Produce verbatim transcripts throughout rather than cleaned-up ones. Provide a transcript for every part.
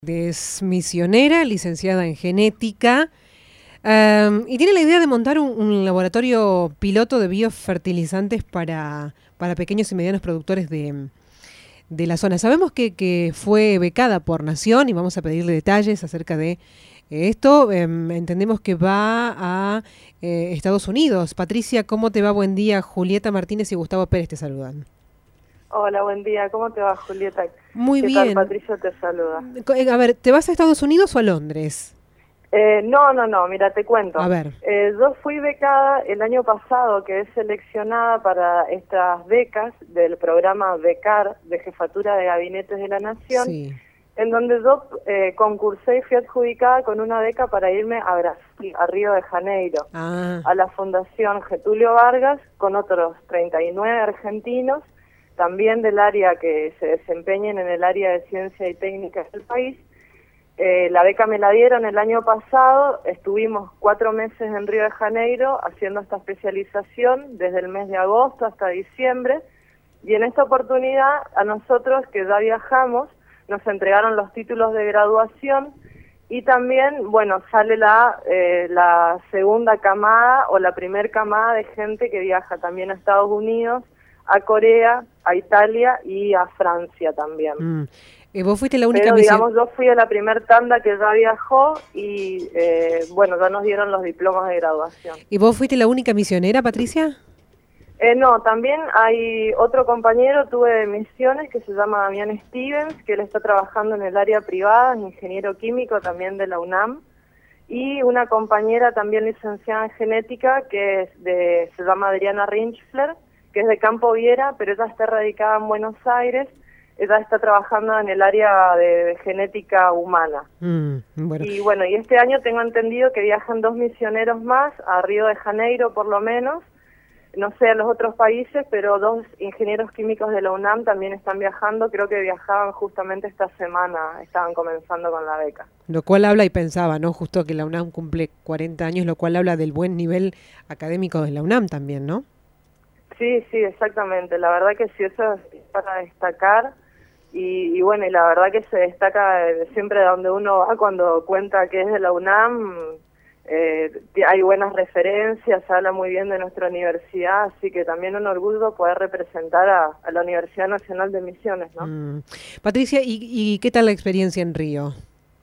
Es misionera, licenciada en genética, um, y tiene la idea de montar un, un laboratorio piloto de biofertilizantes para, para pequeños y medianos productores de, de la zona. Sabemos que, que fue becada por Nación y vamos a pedirle detalles acerca de esto. Um, entendemos que va a eh, Estados Unidos. Patricia, ¿cómo te va? Buen día. Julieta Martínez y Gustavo Pérez te saludan. Hola, buen día. ¿Cómo te va, Julieta? Muy ¿Qué bien. tal, Patricia te saluda? A ver, ¿te vas a Estados Unidos o a Londres? Eh, no, no, no, mira, te cuento. A ver. Eh, yo fui becada el año pasado, quedé seleccionada para estas becas del programa Becar de Jefatura de Gabinetes de la Nación, Sí. en donde yo eh, concursé y fui adjudicada con una beca para irme a Brasil, a Río de Janeiro, Ah. a la Fundación Getulio Vargas, con otros treinta y nueve argentinos, también del área que se desempeñen en el área de ciencia y técnica del país. Eh, la beca me la dieron el año pasado, estuvimos cuatro meses en Río de Janeiro haciendo esta especialización desde el mes de agosto hasta diciembre, y en esta oportunidad a nosotros que ya viajamos nos entregaron los títulos de graduación y también, bueno, sale la, eh, la segunda camada o la primer camada de gente que viaja también a Estados Unidos, a Corea, a Italia y a Francia también. Mm. Eh, ¿Vos fuiste la única Pero misión? digamos, yo fui a la primer tanda que ya viajó y eh, bueno, ya nos dieron los diplomas de graduación. ¿Y vos fuiste la única misionera, Patricia? Eh, no, también hay otro compañero, tuve de misiones, que se llama Damián Stevens, que él está trabajando en el área privada, es ingeniero químico también de la UNAM, y una compañera también licenciada en genética, que es de, se llama Adriana Rinchfler, que es de Campo Viera, pero ella está radicada en Buenos Aires. Ella está trabajando en el área de, de genética humana. Mm, bueno. Y bueno, y este año tengo entendido que viajan dos misioneros más, a Río de Janeiro por lo menos, no sé a los otros países, pero dos ingenieros químicos de la UNAM también están viajando, creo que viajaban justamente esta semana, estaban comenzando con la beca. Lo cual habla, y pensaba, ¿no? Justo que la UNAM cumple cuarenta años, lo cual habla del buen nivel académico de la UNAM también, ¿no? Sí, sí, exactamente. La verdad que sí, eso es para destacar. Y, y bueno, y la verdad que se destaca siempre de donde uno va cuando cuenta que es de la UNAM. Eh, hay buenas referencias, se habla muy bien de nuestra universidad, así que también un orgullo poder representar a, a la Universidad Nacional de Misiones, ¿no? Mm. Patricia, ¿y, ¿y qué tal la experiencia en Río?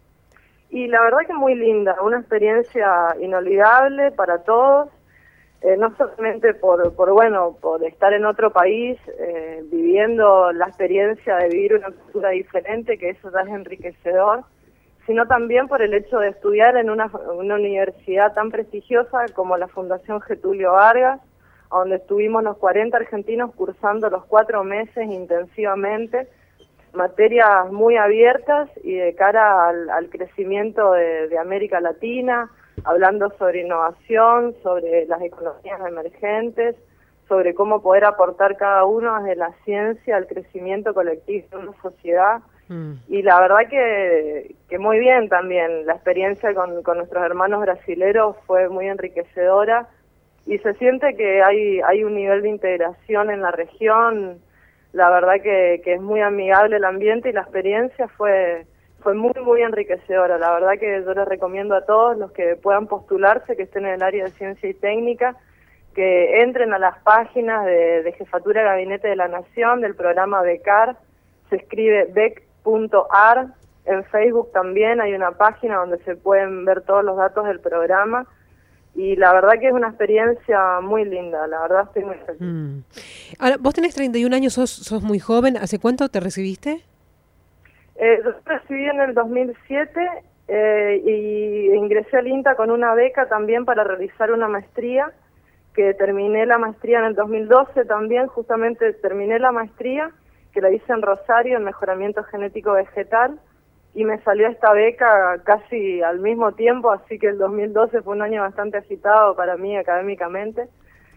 Y la verdad que muy linda, una experiencia inolvidable para todos. Eh, no solamente por, por bueno por estar en otro país, eh, viviendo la experiencia de vivir una cultura diferente, que eso ya es enriquecedor, sino también por el hecho de estudiar en una, una universidad tan prestigiosa como la Fundación Getulio Vargas, donde estuvimos los cuarenta argentinos cursando los cuatro meses intensivamente, materias muy abiertas y de cara al, al crecimiento de, de América Latina, hablando sobre innovación, sobre las economías emergentes, sobre cómo poder aportar cada uno desde la ciencia al crecimiento colectivo de una sociedad. Mm. Y la verdad que, que muy bien también, la experiencia con, con nuestros hermanos brasileros fue muy enriquecedora y se siente que hay, hay un nivel de integración en la región. La verdad que, que es muy amigable el ambiente y la experiencia fue... Fue muy, muy enriquecedora. La verdad que yo les recomiendo a todos los que puedan postularse, que estén en el área de ciencia y técnica, que entren a las páginas de, de Jefatura de Gabinete de la Nación, del programa Becar. Se escribe bec punto ar. En Facebook también hay una página donde se pueden ver todos los datos del programa. Y la verdad que es una experiencia muy linda. La verdad estoy muy feliz. Mm. Ahora, vos tenés treinta y un años, sos, sos muy joven. ¿Hace cuánto te recibiste? Eh, yo recibí en el dos mil siete eh, y ingresé al INTA con una beca también para realizar una maestría, que terminé la maestría en el dos mil doce también, justamente terminé la maestría, que la hice en Rosario, en mejoramiento genético vegetal, y me salió esta beca casi al mismo tiempo, así que el dos mil doce fue un año bastante agitado para mí académicamente,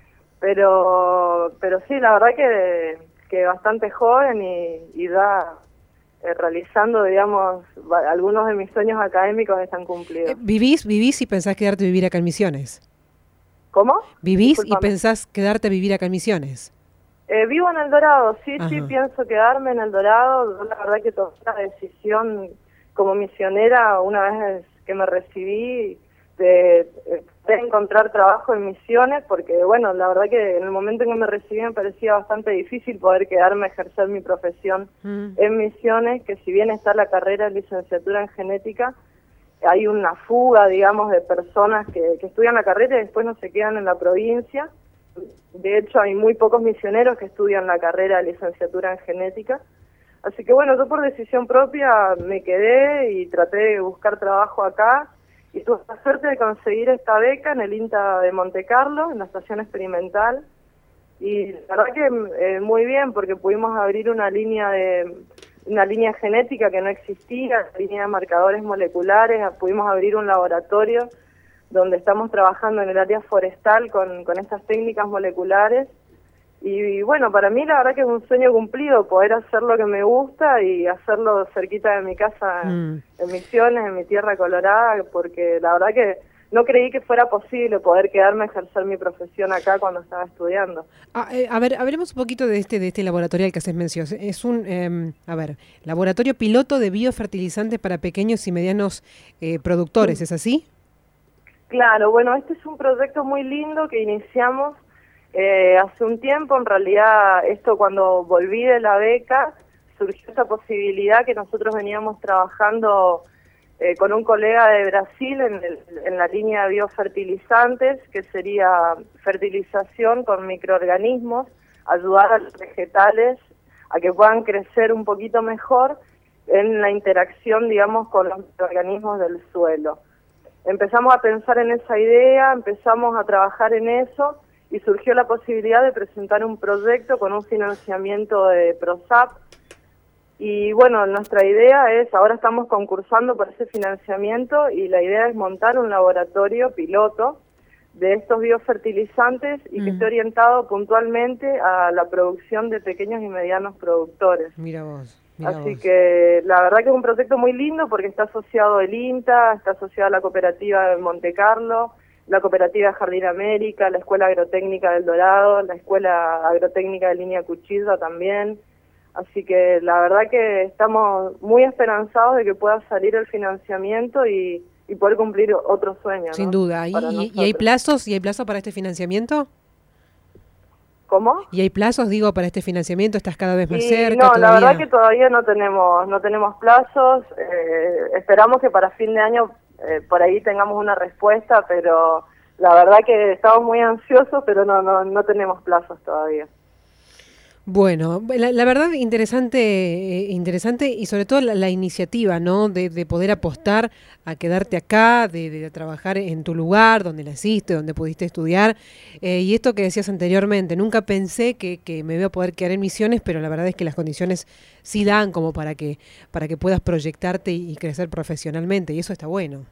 pero pero sí, la verdad que, que bastante joven y, y da... Eh, realizando, digamos, algunos de mis sueños académicos están cumplidos. Eh, ¿Vivís, vivís y pensás quedarte a vivir acá en Misiones? ¿Cómo? ¿Vivís Disculpame. y pensás quedarte a vivir acá en Misiones? Eh, vivo en El Dorado, sí, Ajá. sí, pienso quedarme en El Dorado. Yo la verdad que tomé la decisión como misionera, una vez que me recibí, de, de encontrar trabajo en Misiones, porque bueno, la verdad que en el momento en que me recibí me parecía bastante difícil poder quedarme a ejercer mi profesión mm. en Misiones, que si bien está la carrera de licenciatura en genética, hay una fuga, digamos, de personas que, que estudian la carrera y después no se quedan en la provincia. De hecho, hay muy pocos misioneros que estudian la carrera de licenciatura en genética. Así que bueno, yo por decisión propia me quedé y traté de buscar trabajo acá y tuve la suerte de conseguir esta beca en el INTA de Monte Carlo, en la estación experimental. Y la verdad que eh, muy bien, porque pudimos abrir una línea de una línea genética que no existía, línea de marcadores moleculares, pudimos abrir un laboratorio donde estamos trabajando en el área forestal con, con estas técnicas moleculares. Y, y bueno, para mí la verdad que es un sueño cumplido poder hacer lo que me gusta y hacerlo cerquita de mi casa, mm. en Misiones, en mi tierra colorada, porque la verdad que no creí que fuera posible poder quedarme a ejercer mi profesión acá cuando estaba estudiando. Ah, eh, a ver, hablemos un poquito de este de este laboratorio al que haces mención. Es un, eh, a ver, laboratorio piloto de biofertilizantes para pequeños y medianos eh, productores, sí. ¿Es así? Claro, bueno, este es un proyecto muy lindo que iniciamos eh, hace un tiempo. En realidad, esto cuando volví de la beca, surgió esta posibilidad que nosotros veníamos trabajando eh, con un colega de Brasil en, el, en la línea de biofertilizantes, que sería fertilización con microorganismos, ayudar a los vegetales a que puedan crecer un poquito mejor en la interacción, digamos, con los microorganismos del suelo. Empezamos a pensar en esa idea, empezamos a trabajar en eso y surgió la posibilidad de presentar un proyecto con un financiamiento de PROSAP. Y bueno, nuestra idea es, ahora estamos concursando por ese financiamiento y la idea es montar un laboratorio piloto de estos biofertilizantes y mm. que esté orientado puntualmente a la producción de pequeños y medianos productores. Mira vos. Así que la verdad que es un proyecto muy lindo porque está asociado el INTA, está asociado a la cooperativa de Monte Carlo, la cooperativa Jardín América, la Escuela Agrotécnica del Dorado, la Escuela Agrotécnica de Línea Cuchilla también. Así que la verdad que estamos muy esperanzados de que pueda salir el financiamiento y, y poder cumplir otro sueño. Sin ¿no? duda. ¿Y, ¿Y hay plazos? ¿Y hay plazo para este financiamiento? ¿Cómo? ¿Y hay plazos, digo, para este financiamiento? ¿Estás cada vez más y cerca? No, todavía? La verdad que todavía no tenemos no tenemos plazos. Eh, esperamos que para fin de año eh, por ahí tengamos una respuesta, pero la verdad que estamos muy ansiosos, pero no no no tenemos plazos todavía. Bueno, la, la verdad interesante, eh, interesante y sobre todo la, la iniciativa, ¿no? De, de poder apostar a quedarte acá, de, de trabajar en tu lugar, donde naciste, donde pudiste estudiar. Eh, y esto que decías anteriormente, nunca pensé que, que me iba a poder quedar en Misiones, pero la verdad es que las condiciones sí dan como para que, para que puedas proyectarte y, y crecer profesionalmente, y eso está bueno.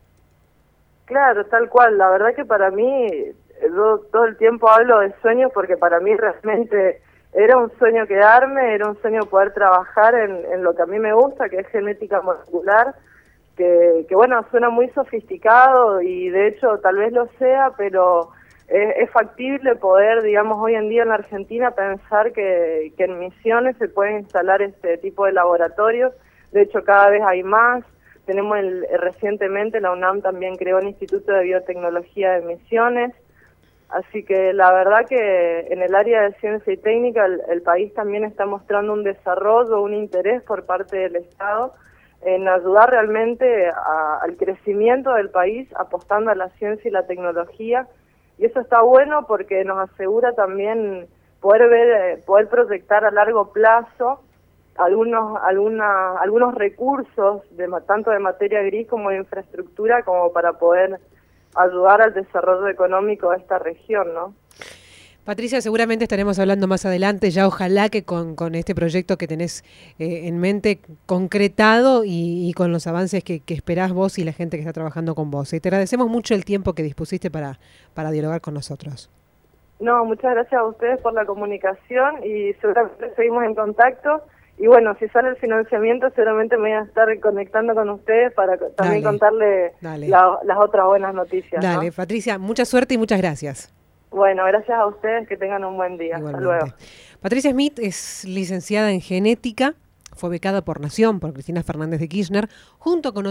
Claro, tal cual. La verdad que para mí, yo todo el tiempo hablo de sueños porque para mí realmente era un sueño quedarme, era un sueño poder trabajar en, en lo que a mí me gusta, que es genética molecular, que, que bueno, suena muy sofisticado y de hecho tal vez lo sea, pero es, es factible poder, digamos, hoy en día en la Argentina pensar que, que en Misiones se pueden instalar este tipo de laboratorios. De hecho cada vez hay más. Tenemos el, recientemente la UNAM también creó el Instituto de Biotecnología de Misiones. Así que la verdad que en el área de ciencia y técnica el, el país también está mostrando un desarrollo, un interés por parte del Estado en ayudar realmente a, al crecimiento del país, apostando a la ciencia y la tecnología. Y eso está bueno porque nos asegura también poder ver, poder proyectar a largo plazo algunos alguna, algunos recursos, de tanto de materia gris como de infraestructura, como para poder ayudar al desarrollo económico de esta región, ¿no? Patricia, seguramente estaremos hablando más adelante, ya ojalá que con, con este proyecto que tenés eh, en mente concretado y, y con los avances que, que esperás vos y la gente que está trabajando con vos. Y te agradecemos mucho el tiempo que dispusiste para, para dialogar con nosotros. No, muchas gracias a ustedes por la comunicación y seguramente seguimos en contacto. Y bueno, si sale el financiamiento, seguramente me voy a estar conectando con ustedes para también dale, contarle dale. La, las otras buenas noticias. Dale, ¿no? Patricia, mucha suerte y muchas gracias. Bueno, gracias a ustedes, que tengan un buen día. Igualmente. Hasta luego. Patricia Smith es licenciada en genética, fue becada por Nación, por Cristina Fernández de Kirchner, junto con